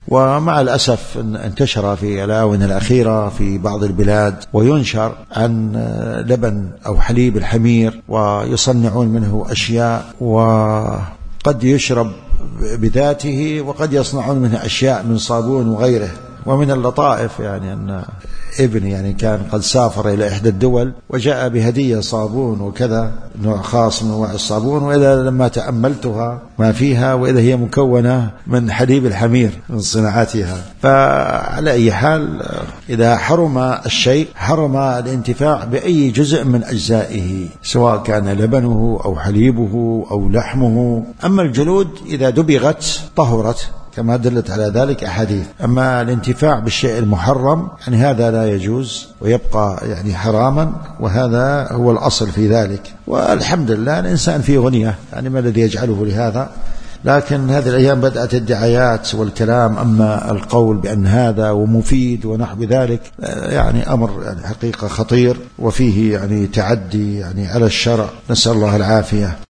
ومع الأسف انتشر في الآونة الأخيرة في بعض البلاد وينشر عن لبن أو حليب الحمير، ويصنعون منه أشياء، وقد يشرب بذاته وقد يصنعون منه أشياء من صابون وغيره. ومن اللطائف يعني أن ابني يعني كان قد سافر إلى إحدى الدول وجاء بهدية صابون وكذا، نوع خاص من أنواع الصابون، وإذا لما تأملتها ما فيها وإذا هي مكونة من حليب الحمير من صناعتها. فعلى أي حال إذا حرم الشيء حرم الانتفاع بأي جزء من أجزائه، سواء كان لبنه أو حليبه أو لحمه. أما الجلود إذا دبغت طهرت كما دلت على ذلك أحاديث. أما الانتفاع بالشيء المحرم يعني هذا لا يجوز ويبقى يعني حراما، وهذا هو الأصل في ذلك. والحمد لله الإنسان في غنية، يعني ما الذي يجعله لهذا؟ لكن هذه الأيام بدأت الدعايات والكلام، أما القول بأن هذا ومفيد ونحو ذلك يعني أمر يعني حقيقة خطير، وفيه يعني تعدي يعني على الشرع، نسأل الله العافية.